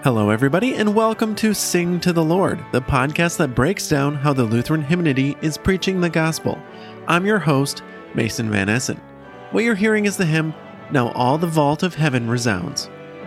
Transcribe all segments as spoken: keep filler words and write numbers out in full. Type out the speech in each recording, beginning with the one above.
Hello, everybody, and welcome to Sing to the Lord, the podcast that breaks down how the Lutheran hymnody is preaching the gospel. I'm your host, Mason Van Essen. What you're hearing is the hymn, Now All the Vault of Heaven Resounds.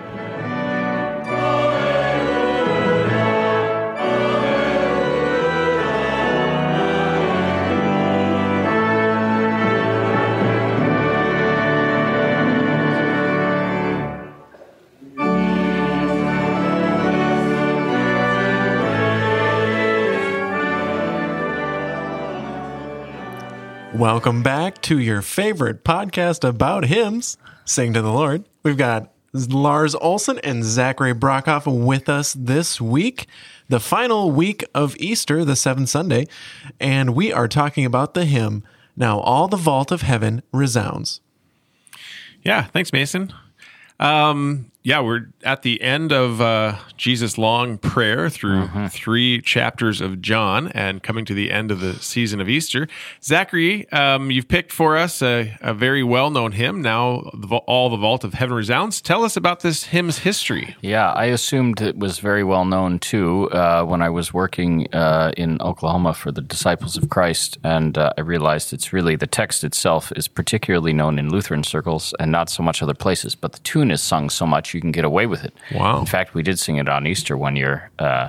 Welcome back to your favorite podcast about hymns, Sing to the Lord. We've got Lars Olsen and Zachary Brockhoff with us this week, the final week of Easter, the seventh Sunday, and we are talking about the hymn, Now All the Vault of Heaven Resounds. Yeah, thanks, Mason. Um, yeah, we're at the end of uh, Jesus' long prayer through mm-hmm. three chapters of John and coming to the end of the season of Easter. Zachary, um, you've picked for us a, a very well-known hymn, Now the, All the Vault of Heaven Resounds. Tell us about this hymn's history. Yeah, I assumed it was very well-known, too, uh, when I was working uh, in Oklahoma for the Disciples of Christ, and uh, I realized it's really, the text itself is particularly known in Lutheran circles and not so much other places, but the tune is sung so much you can get away with it. Wow. In fact, we did sing it on Easter one year uh,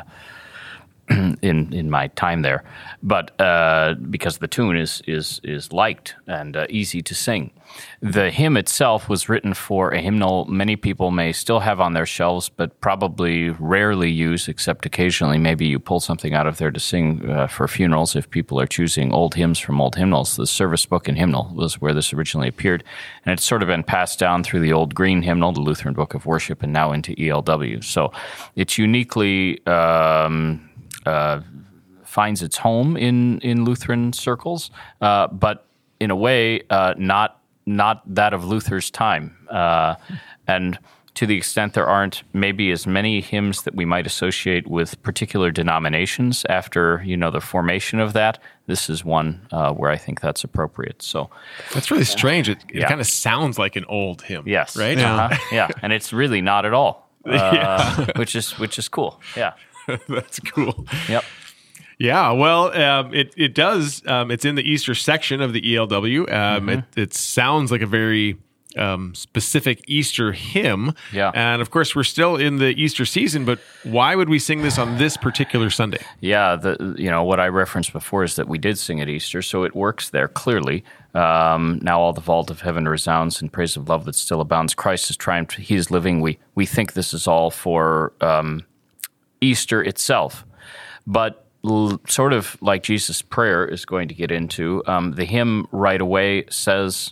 in in my time there, but uh, because the tune is is is liked and uh, easy to sing. The hymn itself was written for a hymnal many people may still have on their shelves, but probably rarely use, except occasionally. Maybe you pull something out of there to sing uh, for funerals if people are choosing old hymns from old hymnals. The Service Book and Hymnal was where this originally appeared, and it's sort of been passed down through the Old Green Hymnal, the Lutheran Book of Worship, and now into E L W. So it's uniquely um, uh, finds its home in, in Lutheran circles, uh, but in a way, uh, not not that of Luther's time. Uh, and to the extent there aren't maybe as many hymns that we might associate with particular denominations after, you know, the formation of that, this is one uh, where I think that's appropriate. So that's really strange. It, it yeah. kind of sounds like an old hymn. Yes. Right? Yeah. Uh-huh. Yeah. And it's really not at all, uh, yeah. which is which is cool. Yeah. That's cool. Yep. Yeah, well, um, it it does. Um, it's in the Easter section of the E L W. Um, mm-hmm. it, it sounds like a very um, specific Easter hymn. Yeah. And of course, we're still in the Easter season, but why would we sing this on this particular Sunday? Yeah, the you know what I referenced before is that we did sing at Easter, so it works there clearly. Um, now all the vault of heaven resounds in praise of love that still abounds. Christ has triumphed; He is living. We we think this is all for um, Easter itself, but sort of like Jesus' prayer is going to get into, um, the hymn right away says,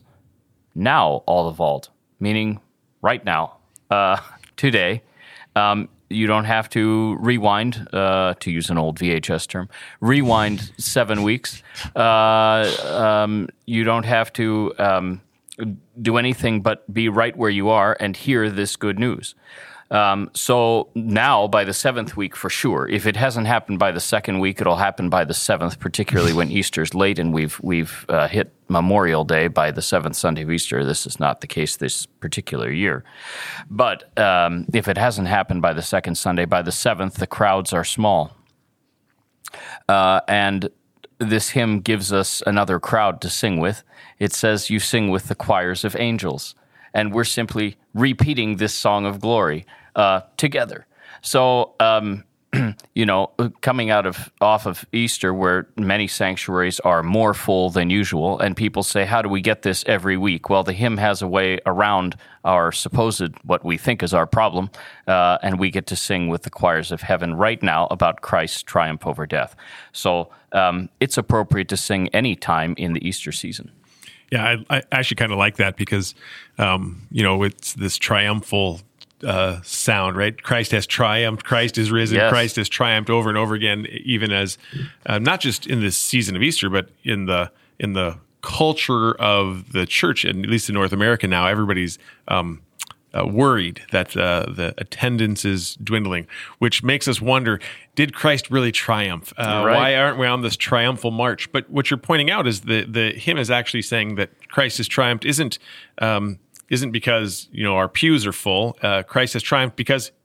now all the vault, meaning right now, uh, today. Um, you don't have to rewind, uh, to use an old V H S term, rewind seven weeks. Uh, um, you don't have to um, do anything but be right where you are and hear this good news. Um, so now, by the seventh week, for sure. If it hasn't happened by the second week, it'll happen by the seventh, particularly when Easter's late and we've we've uh, hit Memorial Day by the seventh Sunday of Easter. This is not the case this particular year. But um, if it hasn't happened by the second Sunday, by the seventh, the crowds are small. Uh, and this hymn gives us another crowd to sing with. It says, you sing with the choirs of angels. And we're simply repeating this song of glory uh, together. So, um, you know, coming out of off of Easter, where many sanctuaries are more full than usual, and people say, "How do we get this every week?" Well, the hymn has a way around our supposed what we think is our problem, uh, and we get to sing with the choirs of heaven right now about Christ's triumph over death. So, um, it's appropriate to sing any time in the Easter season. Yeah, I, I actually kind of like that because, um, you know, it's this triumphal uh, sound, right? Christ has triumphed, Christ is risen, yes. Christ has triumphed over and over again, even as, uh, not just in this season of Easter, but in the in the culture of the church, and at least in North America now, everybody's um, uh, worried that uh, the attendance is dwindling, which makes us wonder, did Christ really triumph? Uh, right. Why aren't we on this triumphal march? But what you're pointing out is the, the hymn is actually saying that Christ has triumphed isn't um, isn't because, you know, our pews are full. Uh, Christ has triumphed because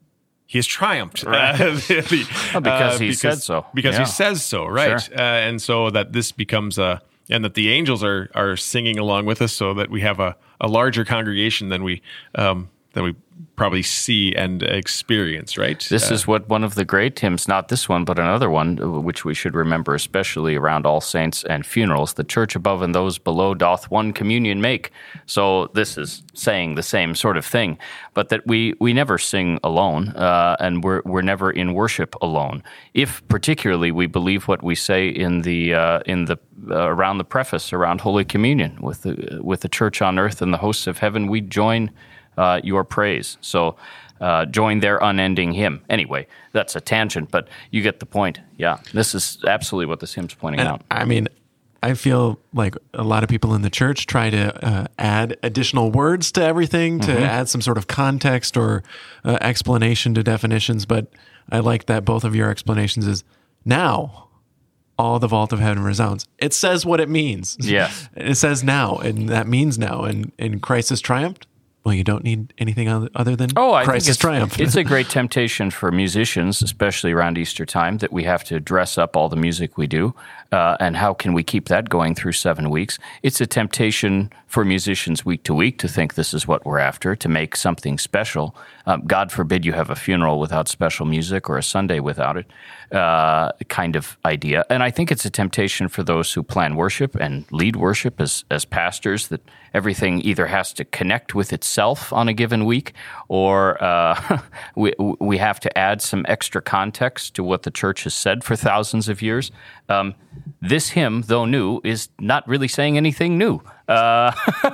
he has triumphed. Right. Uh, the, Well, because uh, he because, said so. Because Yeah. he says so, right? Sure. Uh, and so that this becomes a, and that the angels are are singing along with us, so that we have a, a larger congregation than we um, than we probably see and experience, right? This Uh, is what one of the great hymns, not this one, but another one, which we should remember, especially around All Saints and funerals. The church above and those below doth one communion make. So this is saying the same sort of thing, but that we, we never sing alone, uh, and we're we're never in worship alone. If particularly we believe what we say in the uh, in the uh, around the preface around Holy Communion, with the with the church on earth and the hosts of heaven, we join Uh, your praise. So uh, join their unending hymn. Anyway, that's a tangent, but you get the point. Yeah, this is absolutely what this hymn's pointing And out. I mean, I feel like a lot of people in the church try to uh, add additional words to everything to add some sort of context or uh, explanation to definitions. But I like that both of your explanations is now all the vault of heaven resounds. It says what it means. Yes. It says now, and that means now. And, and Christ has triumphed. Well, you don't need anything other other than Oh, I Christ think has it's, triumphed. it's a great temptation for musicians, especially around Easter time, that we have to dress up all the music we do. Uh, and how can we keep that going through seven weeks? It's a temptation for musicians week to week to think this is what we're after, to make something special. Um, God forbid you have a funeral without special music or a Sunday without it, uh, kind of idea. And I think it's a temptation for those who plan worship and lead worship as, as pastors, that everything either has to connect with itself on a given week, or uh, we, we have to add some extra context to what the church has said for thousands of years. Um, this hymn, though new, is not really saying anything new, uh,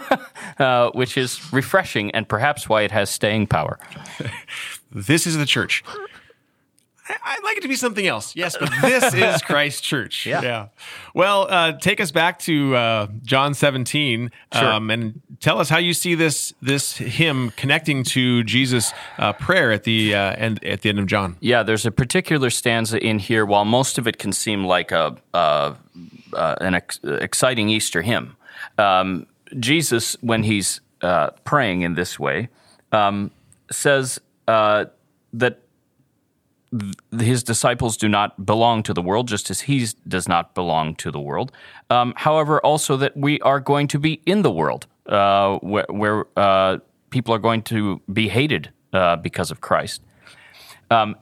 uh, which is refreshing and perhaps why it has staying power. This is the church. I- I'd like it to be something else. Yes, but this is Christ's church. Yeah. Well, uh, take us back to uh, John seventeen Sure. um, and tell us how you see this this hymn connecting to Jesus' uh, prayer at the uh, end at the end of John. Yeah, there's a particular stanza in here. While most of it can seem like a uh, uh, an ex- exciting Easter hymn, um, Jesus, when he's uh, praying in this way, um, says uh, that his disciples do not belong to the world, just as he does not belong to the world. Um, however, also that we are going to be in the world, uh, where, where uh, people are going to be hated uh, because of Christ. Um,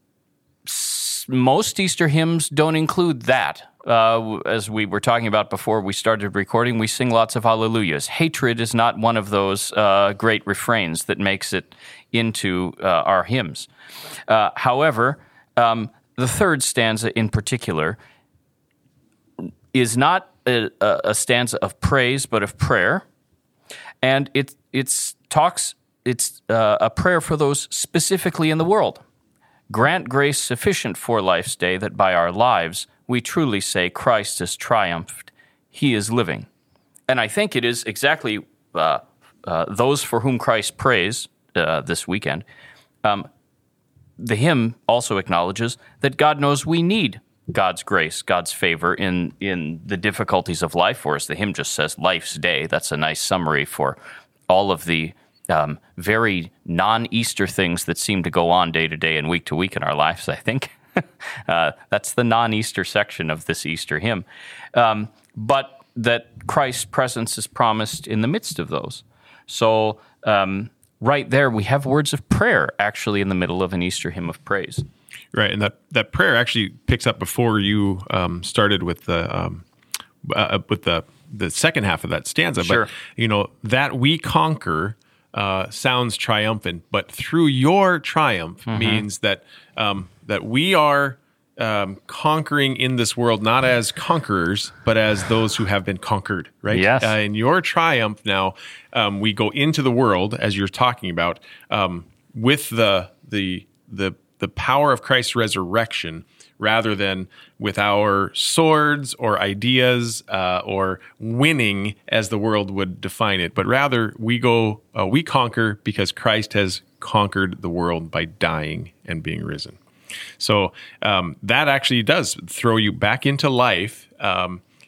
s- most Easter hymns don't include that. Uh, as we were talking about before we started recording, we sing lots of hallelujahs. Hatred is not one of those uh, great refrains that makes it into uh, our hymns. Uh, however, um, the third stanza in particular is not a, a stanza of praise, but of prayer, and it it's talks it's uh, a prayer for those specifically in the world. Grant grace sufficient for life's day, that by our lives we truly say Christ has triumphed, he is living. And I think it is exactly uh, uh, those for whom Christ prays uh, this weekend. Um, the hymn also acknowledges that God knows we need God's grace, God's favor in, in the difficulties of life for us. The hymn just says life's day. That's a nice summary for all of the um, very non-Easter things that seem to go on day to day and week to week in our lives, I think. uh, that's the non-Easter section of this Easter hymn. Um, but that Christ's presence is promised in the midst of those. So um, right there, we have words of prayer actually in the middle of an Easter hymn of praise. Right, and that, that prayer actually picks up before you um, started with the um, uh, with the the second half of that stanza. Sure. But you know that we conquer uh, sounds triumphant, but through your triumph Mm-hmm. means that um, that we are um, conquering in this world not as conquerors, but as those who have been conquered. Right. Yes. Uh, in your triumph, now um, we go into the world as you're talking about um, with the the the the power of Christ's resurrection, rather than with our swords or ideas uh, or winning as the world would define it, but rather we go, uh, we conquer because Christ has conquered the world by dying and being risen. So um, that actually does throw you back into life um,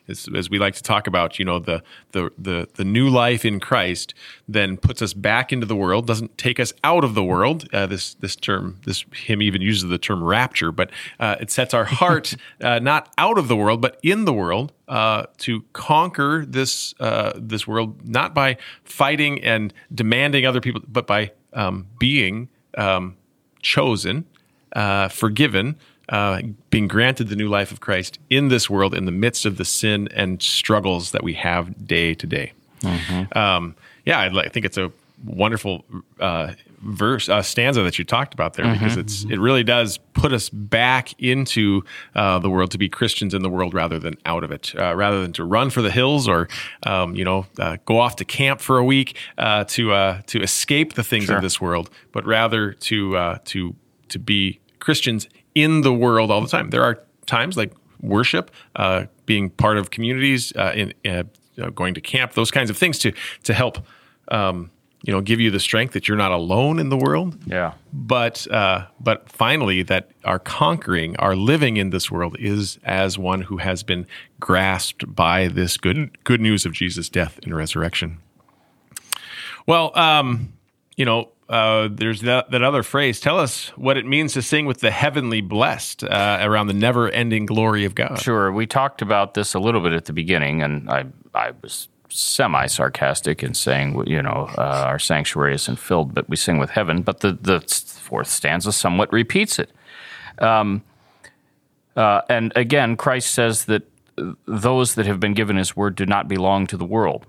as, as we like to talk about, you know, the, the the the new life in Christ then puts us back into the world, doesn't take us out of the world. Uh, this this term, this hymn even uses the term rapture, but uh, it sets our heart uh, not out of the world, but in the world, uh, to conquer this uh, this world, not by fighting and demanding other people, but by um, being um, chosen, uh, forgiven, Uh, being granted the new life of Christ in this world in the midst of the sin and struggles that we have day to day. Mm-hmm. Um, yeah, I, I think it's a wonderful uh, verse uh, stanza that you talked about there, mm-hmm. because it's it really does put us back into uh, the world, to be Christians in the world rather than out of it, uh, rather than to run for the hills or um, you know uh, go off to camp for a week uh, to uh, to escape the things sure. of this world, but rather to uh, to to be Christians in the world all the time. There are times like worship, uh, being part of communities, uh, in uh, going to camp, those kinds of things to to help, um, you know, give you the strength that you're not alone in the world. Yeah. But uh, but finally, that our conquering, our living in this world is as one who has been grasped by this good good news of Jesus' death and resurrection. Well, um, you know. Uh, there's that, that other phrase. Tell us what it means to sing with the heavenly blessed uh, around the never-ending glory of God. Sure. We talked about this a little bit at the beginning, and I I was semi-sarcastic in saying, you know, uh, our sanctuary isn't filled, but we sing with heaven. But the, the fourth stanza somewhat repeats it. Um, uh, and again, Christ says that those that have been given his word do not belong to the world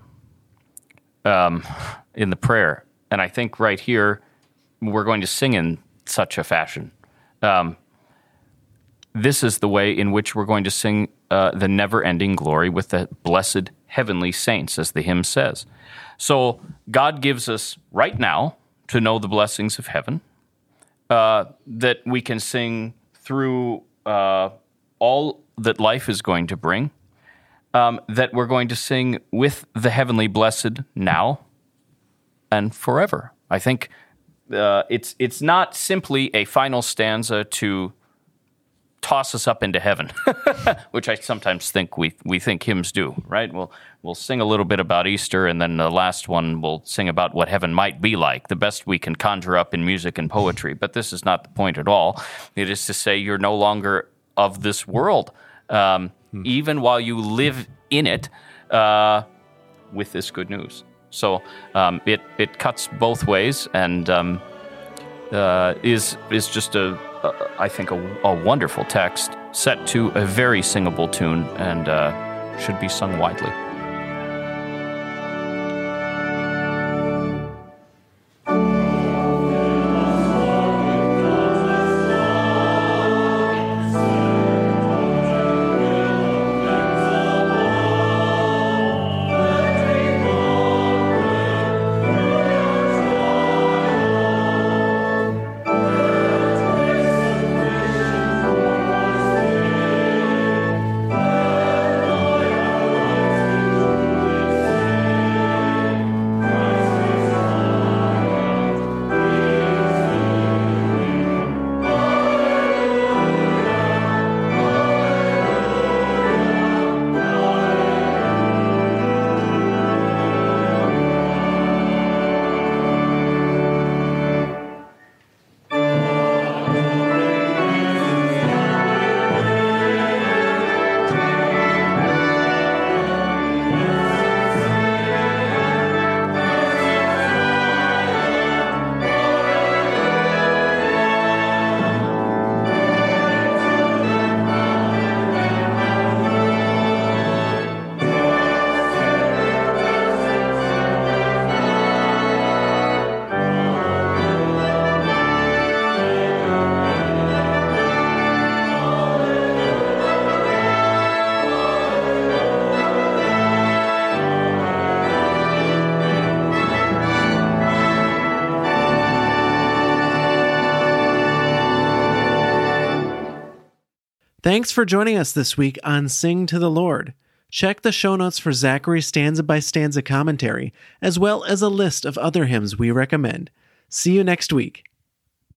um, in the prayer. And I think right here, we're going to sing in such a fashion. Um, this is the way in which we're going to sing uh, the never-ending glory with the blessed heavenly saints, as the hymn says. So God gives us right now to know the blessings of heaven, uh, that we can sing through uh, all that life is going to bring, um, that we're going to sing with the heavenly blessed now and forever. I think uh, it's it's not simply a final stanza to toss us up into heaven, which I sometimes think we we think hymns do, right? We'll we'll sing a little bit about Easter, and then the last one we'll sing about what heaven might be like, the best we can conjure up in music and poetry. But this is not the point at all. It is to say you're no longer of this world, um, hmm. even while you live in it uh, with this good news. So um, it it cuts both ways, and um, uh, is is just a, a I think a, a wonderful text set to a very singable tune, and uh, should be sung widely. Thanks for joining us this week on Sing to the Lord. Check the show notes for Zachary's stanza-by-stanza commentary, as well as a list of other hymns we recommend. See you next week.